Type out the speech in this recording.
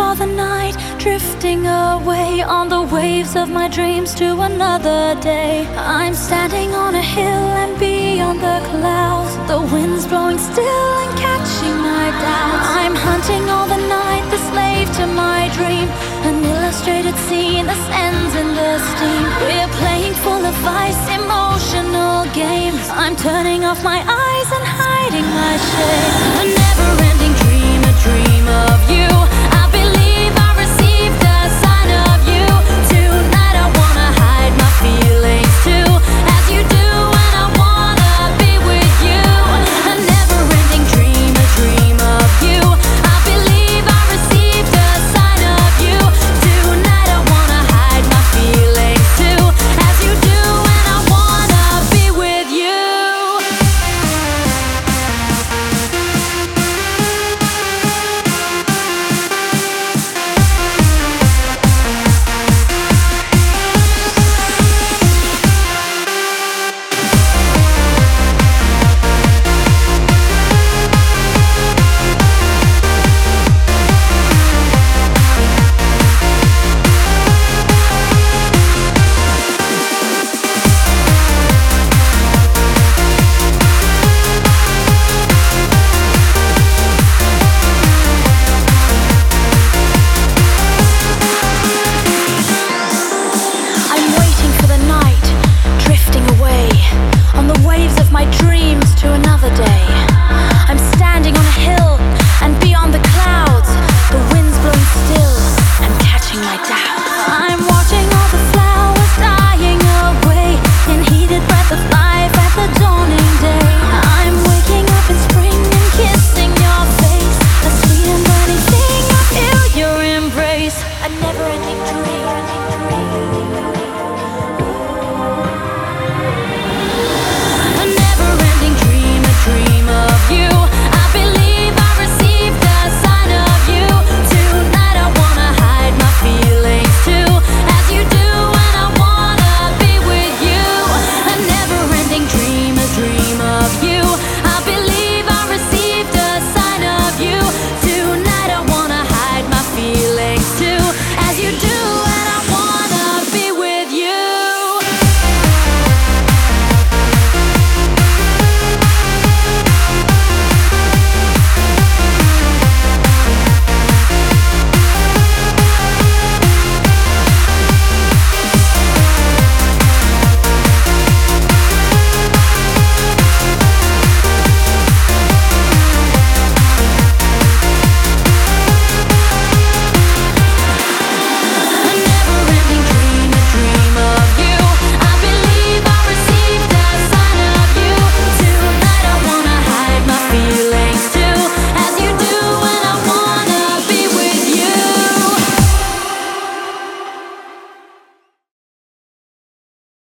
for the night, drifting away on the waves of my dreams to another day. I'm standing on a hill and beyond the clouds, the wind's blowing still and catching my doubts. I'm hunting all the night, the slave to my dream, an illustrated scene that ends in the steam. We're playing full of vice, emotional games. I'm turning off my eyes and hiding my shame.